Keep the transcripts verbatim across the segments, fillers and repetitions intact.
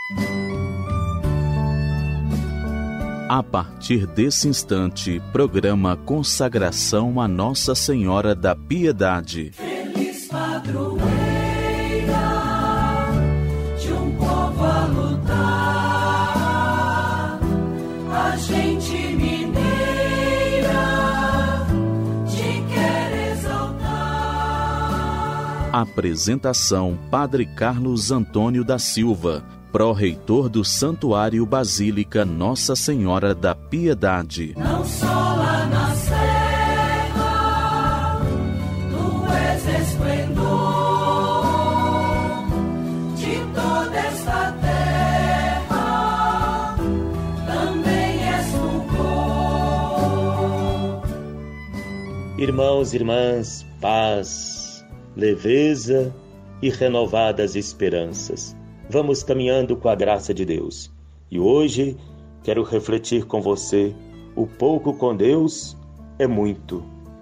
A partir desse instante, programa Consagração a Nossa Senhora da Piedade. Feliz padroeira de um povo a lutar, a gente mineira te quer exaltar. Apresentação: Padre Carlos Antônio da Silva, pró-reitor do Santuário Basílica Nossa Senhora da Piedade. Não só lá na serra, tu és esplendor de toda esta terra, também és fulgor. Irmãos e irmãs, paz, leveza e renovadas esperanças. Vamos caminhando com a graça de Deus. E hoje quero refletir com você: o pouco com Deus é muito.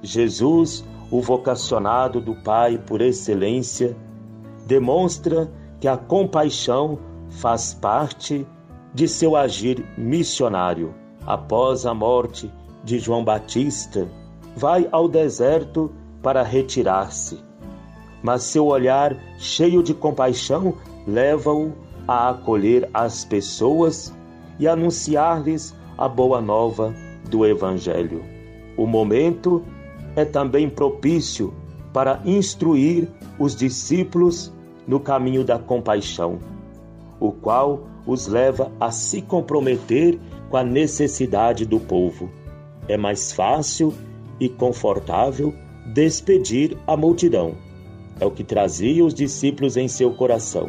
Jesus, o vocacionado do Pai por excelência, demonstra que a compaixão faz parte de seu agir missionário. Após a morte de João Batista, vai ao deserto para retirar-se. Mas seu olhar cheio de compaixão leva-o a acolher as pessoas e anunciar-lhes a boa nova do Evangelho. O momento é também propício para instruir os discípulos no caminho da compaixão, o qual os leva a se comprometer com a necessidade do povo. É mais fácil e confortável despedir a multidão. É o que trazia os discípulos em seu coração.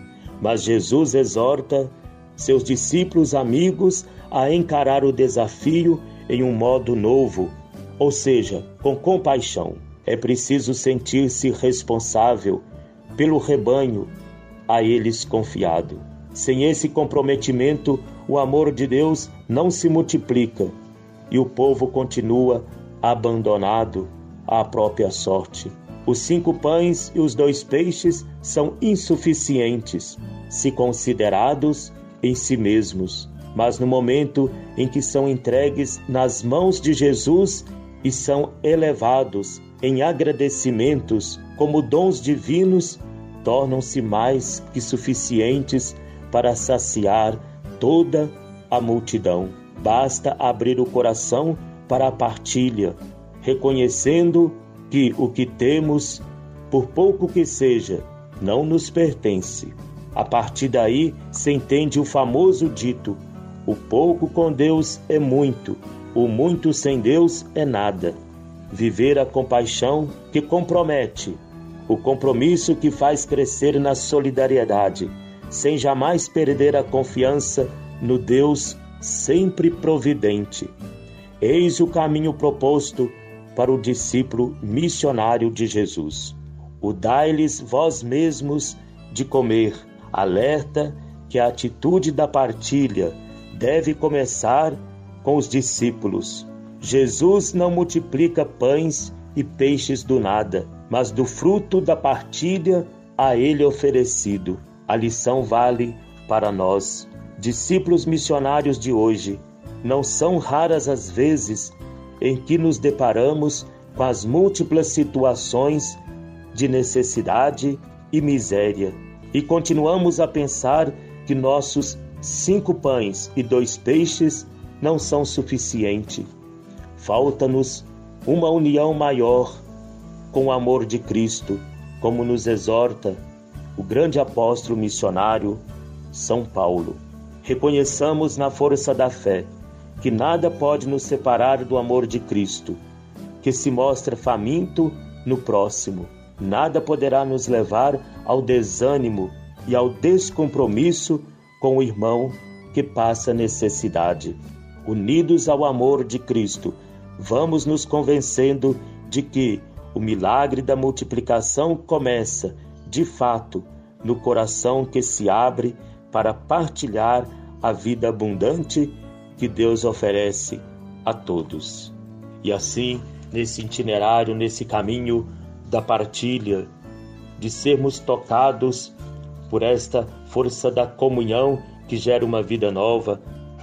Mas Jesus exorta seus discípulos amigos a encarar o desafio em um modo novo, ou seja, com compaixão. É preciso sentir-se responsável pelo rebanho a eles confiado. Sem esse comprometimento, o amor de Deus não se multiplica e o povo continua abandonado à própria sorte. Os cinco pães e os dois peixes são insuficientes, se considerados em si mesmos, mas no momento em que são entregues nas mãos de Jesus e são elevados em agradecimentos como dons divinos, tornam-se mais que suficientes para saciar toda a multidão. Basta abrir o coração para a partilha, reconhecendo que o que temos, por pouco que seja, não nos pertence. A partir daí se entende o famoso dito: o pouco com Deus é muito, o muito sem Deus é nada. Viver a compaixão que compromete, o compromisso que faz crescer na solidariedade, sem jamais perder a confiança no Deus sempre providente. Eis o caminho proposto para o discípulo missionário de Jesus. O dai-lhes vós mesmos de comer, alerta que a atitude da partilha deve começar com os discípulos. Jesus não multiplica pães e peixes do nada, mas do fruto da partilha a ele oferecido. A lição vale para nós, discípulos missionários de hoje. Não são raras as vezes em que nos deparamos com as múltiplas situações de necessidade e miséria, e continuamos a pensar que nossos cinco pães e dois peixes não são suficientes. Falta-nos uma união maior com o amor de Cristo, como nos exorta o grande apóstolo missionário São Paulo. Reconheçamos na força da fé que nada pode nos separar do amor de Cristo, que se mostra faminto no próximo. Nada poderá nos levar ao desânimo e ao descompromisso com o irmão que passa necessidade. Unidos ao amor de Cristo, vamos nos convencendo de que o milagre da multiplicação começa, de fato, no coração que se abre para partilhar a vida abundante que Deus oferece a todos. E assim, nesse itinerário, nesse caminho da partilha, de sermos tocados por esta força da comunhão que gera uma vida nova.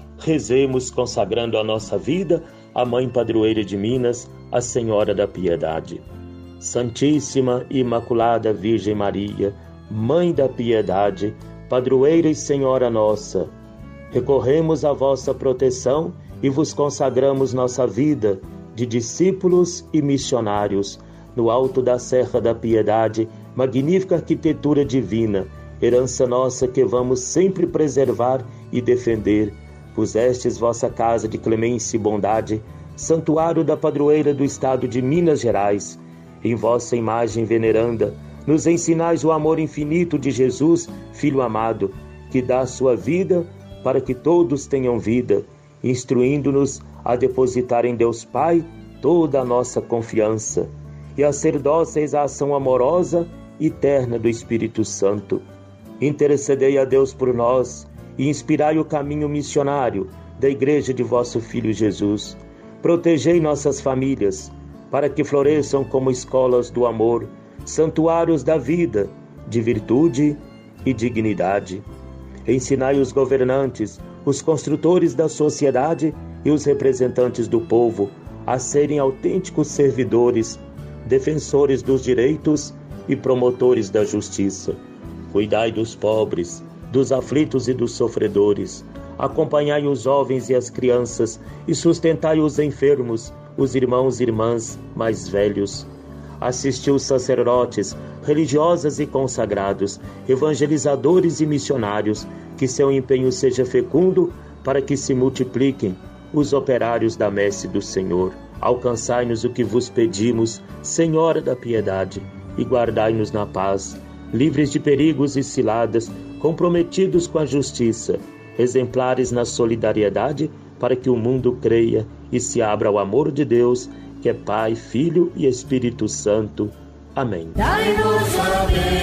Rezemos consagrando a nossa vida à Mãe Padroeira de Minas, a Senhora da Piedade. Santíssima e Imaculada Virgem Maria, Mãe da Piedade, Padroeira e Senhora nossa, recorremos à vossa proteção e vos consagramos nossa vida de discípulos e missionários no alto da Serra da Piedade, magnífica arquitetura divina, herança nossa que vamos sempre preservar e defender. Pusestes vossa casa de clemência e bondade, santuário da padroeira do estado de Minas Gerais. Em vossa imagem veneranda, nos ensinais o amor infinito de Jesus, Filho amado, que dá sua vida para que todos tenham vida, instruindo-nos a depositar em Deus Pai toda a nossa confiança e a ser dóceis à ação amorosa e terna do Espírito Santo. Intercedei a Deus por nós e inspirai o caminho missionário da Igreja de vosso Filho Jesus. Protegei nossas famílias, para que floresçam como escolas do amor, santuários da vida, de virtude e dignidade. Ensinai os governantes, os construtores da sociedade e os representantes do povo a serem autênticos servidores, defensores dos direitos e promotores da justiça. Cuidai dos pobres, dos aflitos e dos sofredores. Acompanhai os jovens e as crianças e sustentai os enfermos, os irmãos e irmãs mais velhos. Assisti os sacerdotes, religiosas e consagrados, evangelizadores e missionários, que seu empenho seja fecundo para que se multipliquem os operários da messe do Senhor. Alcançai-nos o que vos pedimos, Senhora da Piedade, e guardai-nos na paz, livres de perigos e ciladas, comprometidos com a justiça, exemplares na solidariedade, para que o mundo creia e se abra ao amor de Deus, que é Pai, Filho e Espírito Santo. Amém. Dai-nos a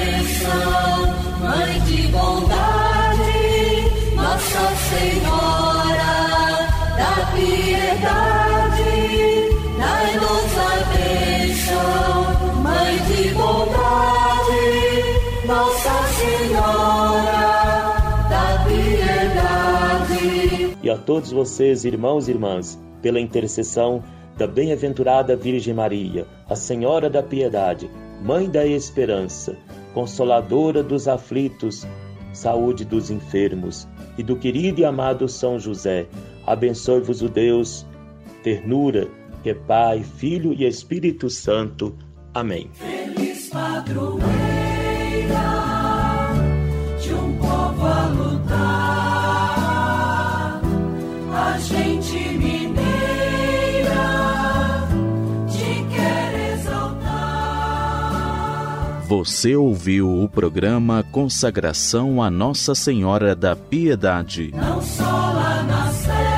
bênção, Mãe de bondade, Nossa Senhora da Piedade. Dai-nos a bênção, Mãe de bondade, Nossa Senhora da Piedade. E a todos vocês, irmãos e irmãs, pela intercessão da bem-aventurada Virgem Maria, a Senhora da Piedade, Mãe da Esperança, Consoladora dos aflitos, saúde dos enfermos, e do querido e amado São José, abençoe-vos o Deus, ternura, que é Pai, Filho e Espírito Santo. Amém. Feliz padroeira de um povo a lutar, a gente mineira te quer exaltar. Você ouviu o programa Consagração a Nossa Senhora da Piedade. Não só lá na Serra,